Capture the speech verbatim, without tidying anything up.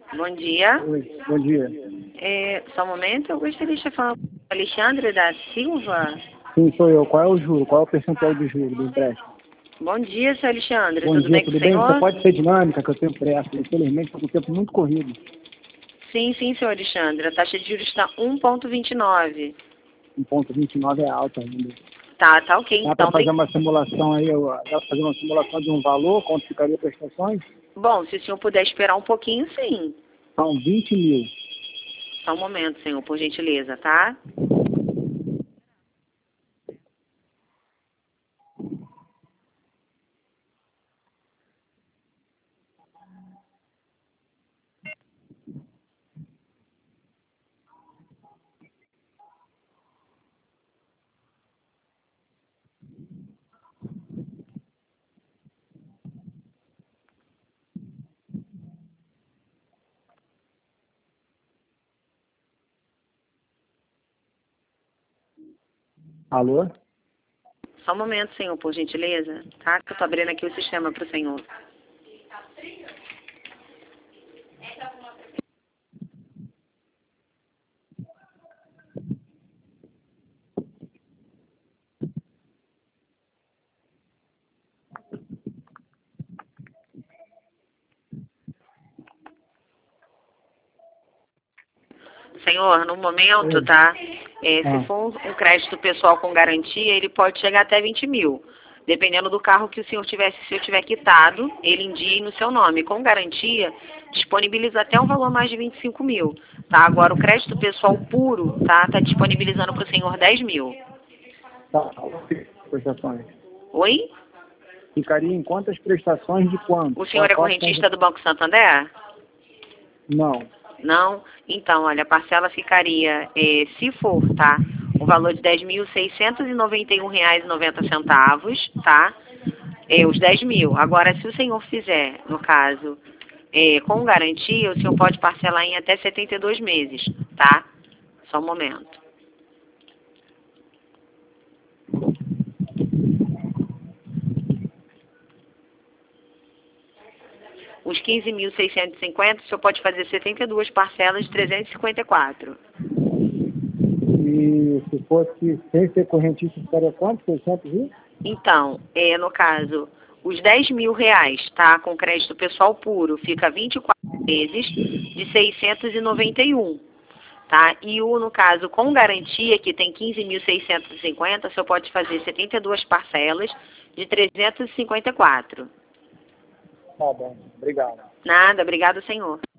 Bom dia. Oi, bom dia. É, só um momento, eu gostaria de falar com o Alexandre da Silva. Sim, sou eu. Qual é o juro? Qual é o percentual de juro do empréstimo? Bom dia, seu Alexandre. Bom Tudo dia, bem com tudo o bem? Você senhor? pode ser dinâmica, que eu tenho pressa. Infelizmente, estou com o tempo muito corrido. Sim, sim, seu Alexandre. A taxa de juros está um vírgula vinte e nove. um vírgula vinte e nove é alta ainda. Tá, tá ok. Dá para Então, fazer tem... uma simulação aí? eu- Dá para fazer uma simulação de um valor? Quanto ficaria prestações? Bom, se o senhor puder esperar um pouquinho, sim. São vinte mil. Só um momento, senhor, por gentileza, tá? Alô? Só um momento, senhor, por gentileza, tá? Que eu tô abrindo aqui o sistema para o senhor. Senhor, no momento, Oi. tá? É, se Ah, for um um crédito pessoal com garantia, ele pode chegar até vinte mil. Dependendo do carro que o senhor tivesse, se eu tiver quitado, ele indie no seu nome. Com garantia, disponibiliza até um valor mais de vinte e cinco mil. Tá? Agora, o crédito pessoal puro, tá? Tá disponibilizando para o senhor dez mil. tá. Prestações. Oi? Ficaria em quantas prestações de quanto? O senhor Qual, é qual são correntista do Banco Santander? Não. Não? Então, olha, a parcela ficaria, eh, se for, tá? O valor de dez mil seiscentos e noventa e um reais e noventa centavos, tá? É, os dez mil. Agora, se o senhor fizer, no caso, é, com garantia, o senhor pode parcelar em até setenta e dois meses, tá? Só um momento. Os quinze mil seiscentos e cinquenta, o senhor pode fazer setenta e duas parcelas de trezentos e cinquenta e quatro. E se fosse sem ser correntista, ficaria quanto? seiscentos e? Então, é, no caso, os dez mil reais, tá? Com crédito pessoal puro, fica vinte e quatro meses de seiscentos e noventa e um. Tá? E o, no caso, com garantia, que tem quinze mil seiscentos e cinquenta, o senhor pode fazer setenta e duas parcelas de trezentos e cinquenta e quatro. Tá bom. Obrigado. Nada, obrigado, senhor.